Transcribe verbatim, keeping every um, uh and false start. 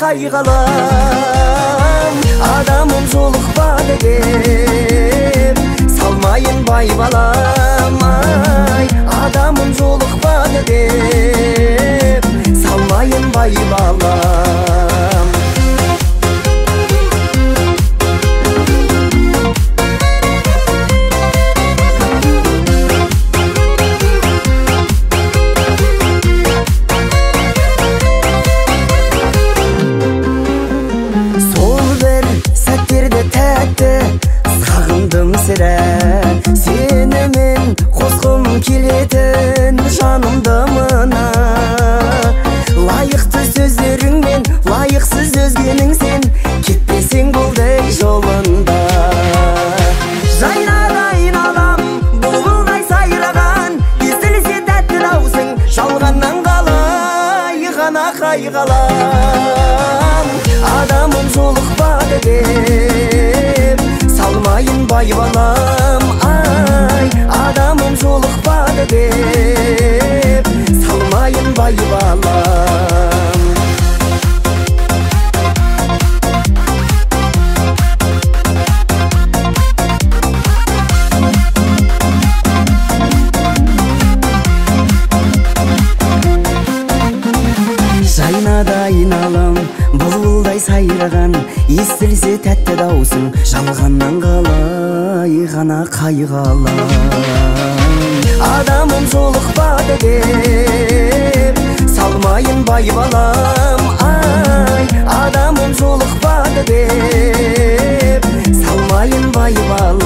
кайгалам, адамым жолукпады деп салмайын бай балам, ай адамым жолукпады деп салмайын бай балам. Сағындым сірә, сені мен қосқым келетін жанымды мына. Лайықты сөздеріңмен лайықсыз өзгенің сен, кетпесең болдай жолында. Жайнар айналам, бұлбұлдай сайраған, естілсе тәтті даусың, жалғаннан қалай ғана қайғалам. Адамым жолықпады деп салмайын бай балам, ай адамым жолықпады деп салмайын бай балам. Жайнады айналам, бұлбұлдай сайраған, естілсе тәтті даусың, жалғаннан қалай ғана қайғалам. Адамым жолықпады деп салмайын бай балам, ай адамым жолықпады деп салмайын бай балам.